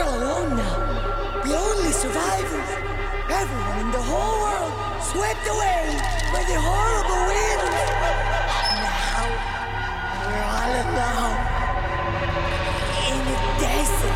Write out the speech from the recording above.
We're all alone now. The only survivors. Everyone in the whole world swept away by the horrible winds. Now, we're all alone. In a desert.